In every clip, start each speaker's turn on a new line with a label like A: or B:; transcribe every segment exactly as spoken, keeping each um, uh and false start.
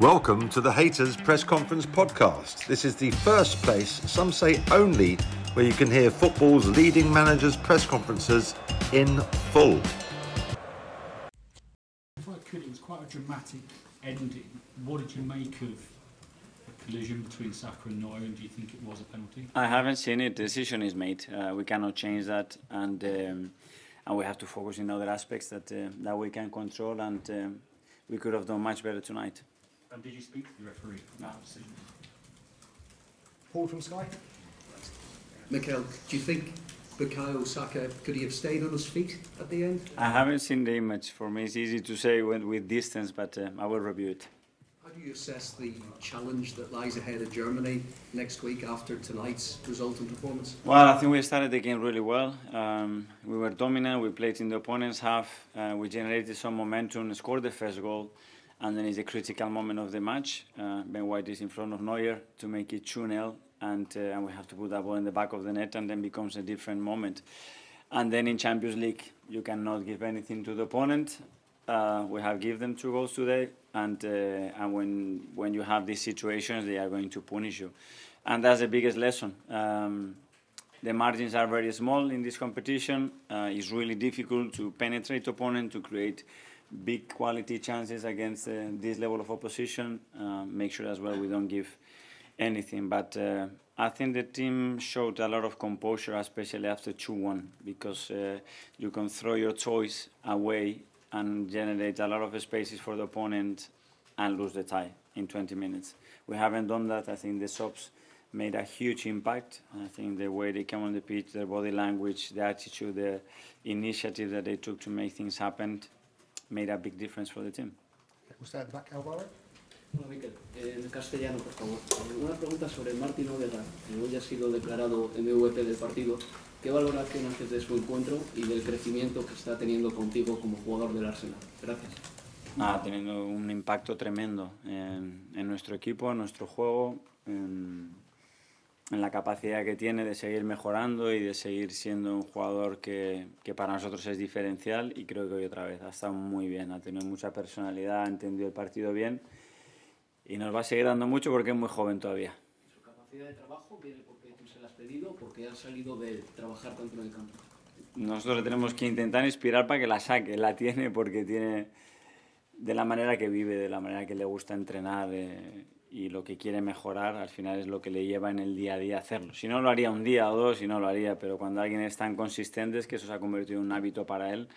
A: Welcome to the Haters Press Conference podcast. This is the first place, some say only, where you can hear football's leading managers' press conferences in full.
B: If I could, it was quite a dramatic ending. What did you make of the collision between Saka and Neuer, and do you think it was a penalty?
C: I haven't seen it. The decision is made. Uh, we cannot change that, and um, and we have to focus in other aspects that uh, that we can control, and um, we could have done much better tonight.
B: And did you speak to the referee about the decision?
D: Paul from Sky.
E: Mikel, do you think Bukayo Saka, could he have stayed on his feet at the end?
C: I haven't seen the image. For me, it's easy to say with, with distance, but uh, I will review it.
E: How do you assess the challenge that lies ahead of Germany next week after tonight's result and performance?
C: Well, I think we started the game really well. Um, we were dominant. We played in the opponent's half. Uh, we generated some momentum, scored the first goal. And then it's a critical moment of the match. Uh, Ben White is in front of Neuer to make it two nil, and, uh, and we have to put that ball in the back of the net, and then becomes a different moment. And then in Champions League, you cannot give anything to the opponent. Uh, we have given them two goals today, and uh, and when when you have these situations, they are going to punish you, and that's the biggest lesson. Um, the margins are very small in this competition. Uh, it's really difficult to penetrate opponent, to create big quality chances against uh, this level of opposition. Uh, make sure as well we don't give anything. But uh, I think the team showed a lot of composure, especially after two one, because uh, you can throw your toys away and generate a lot of spaces for the opponent and lose the tie in twenty minutes. We haven't done that. I think the subs made a huge impact. I think the way they came on the pitch, their body language, the attitude, the initiative that they took to make things happen made a big difference for the team.
D: We'll stay at the back, Alvaro.
F: Hola, Mikel. Eh, en castellano, por favor. Eh, una pregunta sobre Martin Odegaard, que hoy ha sido declarado M V P del partido. ¿Qué valoración haces de su encuentro y del crecimiento que está teniendo contigo como jugador del Arsenal? Gracias.
C: Ha tenido un impacto tremendo en, en nuestro equipo, en nuestro juego, en, en la capacidad que tiene de seguir mejorando y de seguir siendo un jugador que, que para nosotros es diferencial, y creo que hoy otra vez ha estado muy bien, ha tenido mucha personalidad, ha entendido el partido bien y nos va a seguir dando mucho porque es muy joven todavía.
F: ¿Su capacidad de trabajo viene porque tú se la has pedido o porque ha salido de trabajar tanto en el campo?
C: Nosotros le tenemos que intentar inspirar para que la saque, la tiene porque tiene de la manera que vive, de la manera que le gusta entrenar, eh, y lo que quiere mejorar al final es lo que le lleva en el día a día a hacerlo. Si no, lo haría un día o dos, si no lo haría, pero cuando alguien es tan consistente es que eso se ha convertido en un hábito para él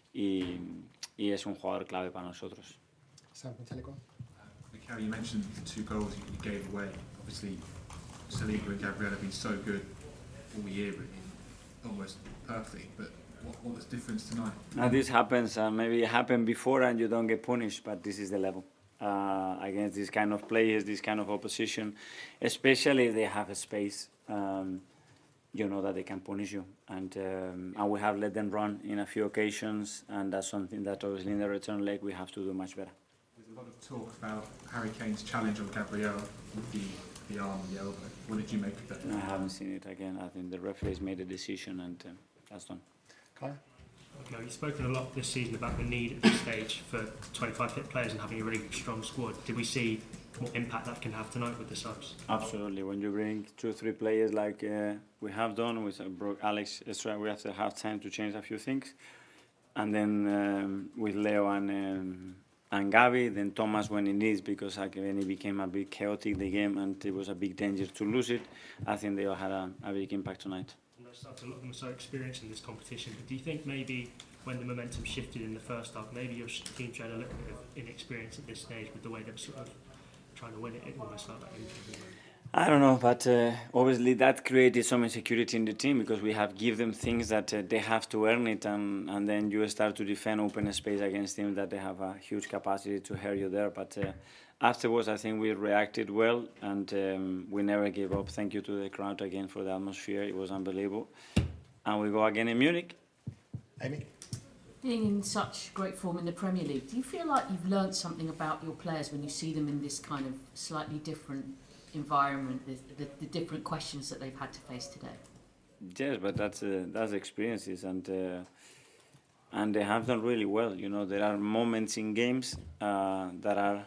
C: y, y es un jugador clave para nosotros.
D: Sam from Telecom.
G: Mikel, you mentioned the two goals you gave away. Obviously, Saliba and Gabriel have been so good all year, really, almost perfect, but what, what was the difference tonight?
C: Now this happens, uh, maybe it happened before and you don't get punished, but this is the level. Uh, against this kind of players, this kind of opposition, especially if they have a space, um, you know that they can punish you. And, um, and we have let them run in a few occasions, and that's something that obviously in the return leg we have to do much better.
G: There's a lot of talk about Harry Kane's challenge on Gabriel with the, the arm and the elbow. What did you make of that?
C: I haven't seen it again. I think the referees made a decision, and uh, that's done.
D: Kyle?
H: Okay, you've spoken a lot this season about the need at this stage for twenty-five fit players and having a really strong squad. Did we see what impact that can have tonight with the subs?
C: Absolutely. When you bring two or three players like uh, we have done with uh, Brook, Alex, Estra, we have to have time to change a few things. And then um, with Leo and um, and Gavi, then Thomas when he needs, because again it became a bit chaotic, the game, and it was a big danger to lose it. I think they all had a, a big impact tonight.
H: A lot of them are so experienced in this competition, but do you think maybe when the momentum shifted in the first half, maybe your team showed a little bit of inexperience at this stage with the way they're sort of trying to win it? It almost felt like injury.
C: I don't know, but uh, obviously that created some insecurity in the team because we have given them things that uh, they have to earn it, and, and then you start to defend open space against them that they have a huge capacity to hurt you there. But uh, afterwards, I think we reacted well, and um, we never gave up. Thank you to the crowd again for the atmosphere. It was unbelievable. And we go again in Munich.
D: Amy?
I: Being in such great form in the Premier League, do you feel like you've learned something about your players when you see them in this kind of slightly different environment, the, the, the different questions that they've had to face today?
C: Yes, but that's uh, that's experiences, and uh, and they have done really well. You know, there are moments in games uh, that are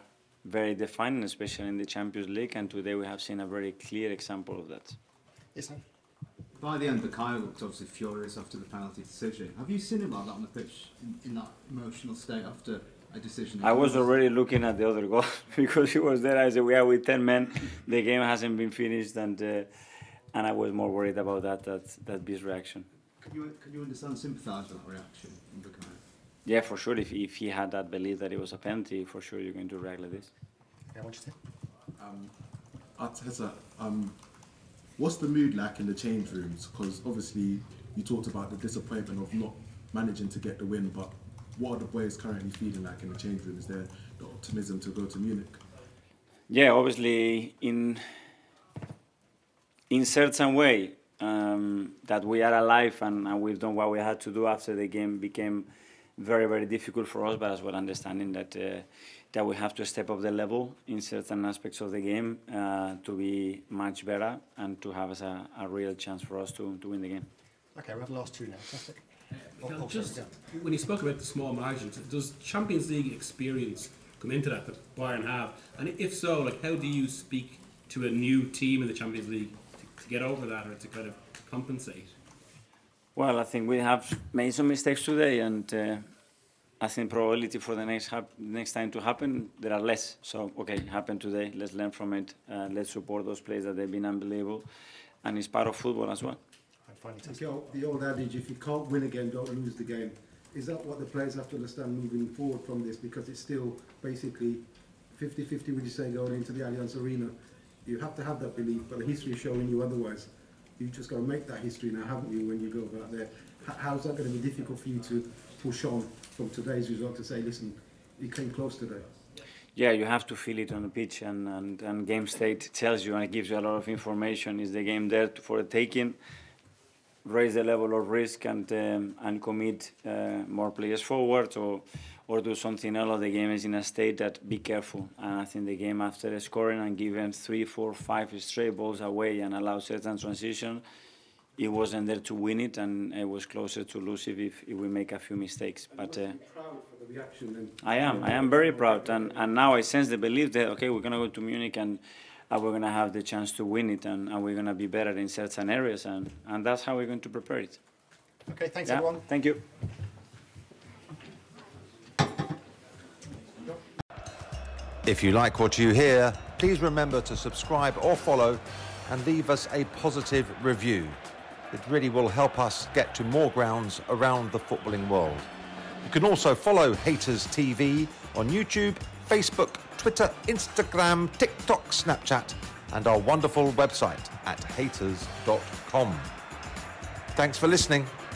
C: very defining, especially in the Champions League, and today we have seen a very clear example of that.
D: Yes, sir.
J: By the end, Bukayo looked obviously furious after the penalty decision. Have you seen him like that on the pitch, in, in that emotional state after a decision?
C: I was already looking at the other goal because he was there. I said, we are with ten men, the game hasn't been finished, and uh, and I was more worried about that, that, that B's reaction.
J: Can you, can you understand, sympathise with that reaction from Bukayo?
C: Yeah, for sure. If, if he had that belief that it was a penalty, for sure you're going to react like this.
D: Yeah, what do you think?
K: Um, Arteta, um, what's the mood like in the change rooms? Because obviously you talked about the disappointment of not managing to get the win, but what are the boys currently feeling like in the change room? Is there the optimism to go to Munich?
C: Yeah, obviously in in certain way um, that we are alive and, and we've done what we had to do after the game became very, very difficult for us, but as well understanding that uh, that we have to step up the level in certain aspects of the game uh, to be much better and to have a, a real chance for us to, to win the game.
D: Okay, we have the last two now. Fantastic.
L: Uh, Phil, just when you spoke about the small margins, does Champions League experience come into that that Bayern have? And if so, like how do you speak to a new team in the Champions League to, to get over that or to kind of compensate?
C: Well, I think we have made some mistakes today, and uh, I think probability for the next hap next time to happen, there are less. So, okay, it happened today. Let's learn from it. Uh, let's support those players that they've been unbelievable, and it's part of football as well.
M: The old, the old adage, if you can't win again, don't lose the game. Is that what the players have to understand moving forward from this? Because it's still basically fifty fifty, would you say, going into the Allianz Arena. You have to have that belief, but the history is showing you otherwise. You've just got to make that history now, haven't you, when you go out there? How's that going to be difficult for you to push on from today's result to say, listen, you came close today?
C: Yeah, you have to feel it on the pitch, and, and, and game state tells you and it gives you a lot of information. Is the game there for the taking? Raise the level of risk and um, and commit uh, more players forward, or or do something else. The game is in a state that be careful. And I think the game after scoring and giving three, four, five straight balls away and allow certain transition, it wasn't there to win it, and it was closer to lose it if, if we make a few mistakes. But uh, I am, I am very proud, and and now I sense the belief that okay, we're gonna go to Munich and. And we're going to have the chance to win it, and, and we're going to be better in certain areas, and, and that's how we're going to prepare it.
D: Okay, thanks
C: yeah,
D: everyone.
C: Thank you.
A: If you like what you hear, please remember to subscribe or follow and leave us a positive review. It really will help us get to more grounds around the footballing world. You can also follow Haters T V on YouTube, Facebook, Twitter, Instagram, TikTok, Snapchat, and our wonderful website at haters dot com. Thanks for listening.